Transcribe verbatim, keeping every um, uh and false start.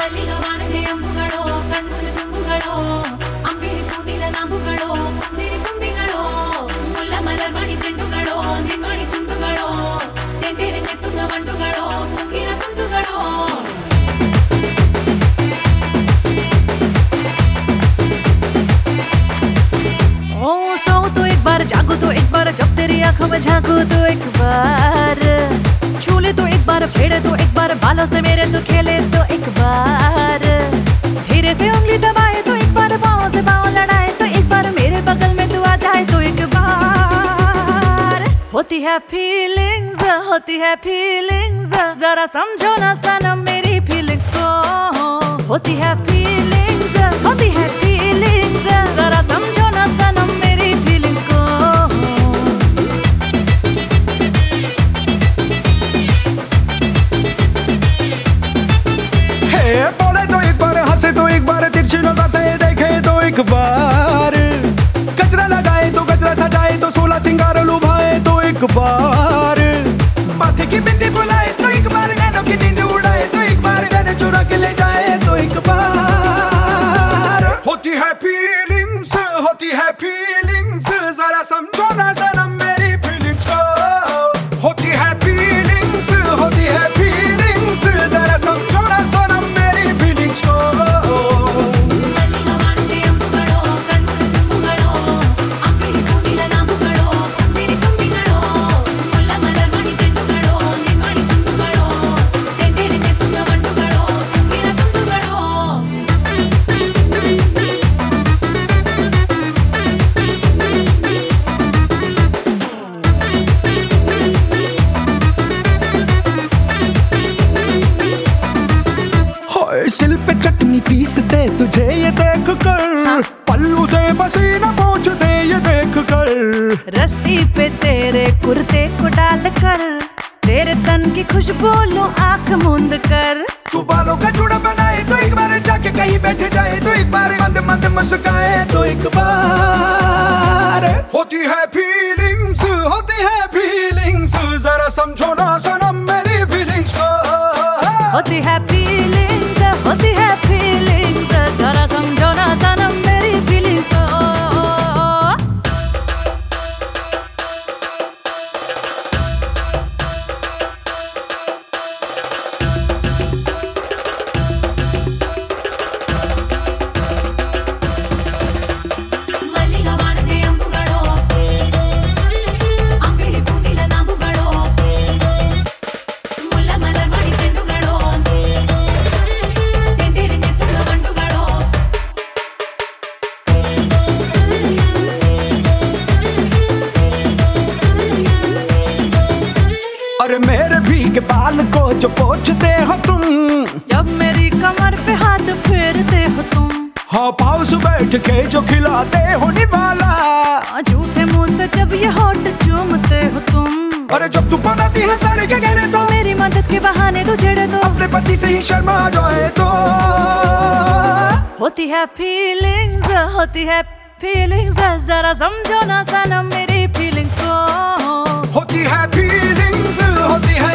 ಮಲ್ಲಿಗೆ ವಾಣಕ್ಕೆ ಅಂಬುಗಳೋ ಕಣ್ಣುಗಳ ತುಂಬುಗಳೋ ಅಂಬಿಳಿ ಕೂದಿಲ ನಾಂಬುಗಳೋ ಮುಂಜಿರಿ ತುಂಬಿಗಳೋ ಮುಲ್ಲ ಮಲರ್ ಮಣಿ ಚೆಂಡುಗಳೋ ನಿನ್ಮಣಿ ಚುಂಡುಗಳೋ ತೆಂಟೆರೆ ತೆತ್ತುಂಗ ಮಂಡುಗಳೋ ಮುಂಗಿನ ತುಂಡುಗಳೋ जागो तो एक बार, जब तेरी आंखों में झांको तो एक बार, छू ले तो एक बार, छेड़े तो एक बार, बालों से मेरे तो खेले तो एक बार, धीरे से उंगली दबाए तो एक बार, पाँव से पाँव लड़ाए तो एक बार, मेरे बगल में तू आ जाए तो एक बार। होती है फीलिंग्स, होती है फीलिंग्स, जरा समझो ना सनम मेरी फीलिंग्स को। होती है फीलिंग्स, होती है फीलिंग्स, जरा समझो ना सनम मेरी फीलिंग्स को। हे बोले तो एक बार, हंसे तो एक बार, तिरछी नजर से देखे तो एक बार, गजरा लगाए तो गजरा सजाए तो सोलह सिंगार लुभाए तो एक बार, माथे की बिंदी बुलाए तो एक बार, नैनों की नींद उड़ाए तो एक बार, जाने चुरा के ले जाए तो एक बार। होती है फीलिंग्स, होती है फीलिंग्स, जरा समझो ना सनम मेरी फीलिंग्स को। होती है फीलिंग्स, होती है फीलिंग्स, जरा समझो ना सनम मेरी फीलिंग्स को। ಮಲ್ಲಿಗೆ ವಾಣಕ್ಕೆ ಅಂಬುಗಳೋ ಕಣ್ಣುಗಳ ತುಂಬುಗಳೋ ಅಂಬಿಳಿ ಕೂದಿಲ ನಾಂಬುಗಳೋ ಮುಂಜಿರಿ ತುಂಬಿಗಳೋ ಮುಲ್ಲ ಮಲರ್ ಮಣಿ ಚೆಂಡುಗಳೋ ನಿನ್ಮಣಿ ಚುಂಡುಗಳೋ ತೆಂಟೆರೆ ತೆತ್ತುಂಗ ಮಂಡುಗಳೋ ಮುಂಗಿನ ತುಂಡುಗಳೋ सिल पे चटनी पीसते तुझे ये देख कर, पल्लू से पसीना पोंछते ये देख कर, रस्सी पे तेरे कुर्ते को डाल कर, तेरे तन की खुशबू लूं आँख मूंद कर। तू बालों का जुड़ा बनाए तो एक बार, जाके कहीं बैठ जाए तो एक बार, मंद मंद मुस्काए तो एक बार। होती है फीलिंग्स, होती है फीलिंग्स, जरा समझो ना सनम मेरी फीलिंग्स को। होती है फीलिंग्स, होती है फीलिंग्स, जरा समझो ना सनम मेरी फीलिंग्स को। ಮಲ್ಲಿಗೆ ವಾಣಕ್ಕೆ ಅಂಬುಗಳೋ ಅಂಬಿಳಿ ಕೂದಿಲ ನಾಂಬುಗಳೋ ಮುಲ್ಲ ಮಲರ್ ಮಣಿ ಚೆಂಡುಗಳೋ ತೆಂಟೆರೆ ತೆತ್ತುಂಗ ಮಂಡುಗಳೋ अरे मेरे भीगे बाल को जो पोंछते हो तुम, जब मेरी कमर पे हाथ फेरते हो तुम, हाँ पाँव से बैठ के जो खिलाते हो निवाला, झूठे मुंह से जब ये होठ चूमते हो तुम, अरे जब तू बनाती है साड़ी के घेरे तो, मेरी मदद के बहाने तू छेड़े तो, अपने पति से ही शर्मा जाए तो। होती है फीलिंग्स, होती है फीलिंग्स, जरा समझो ना सनम मेरी फीलिंग्स को। होती है फीलिंग्स, होती है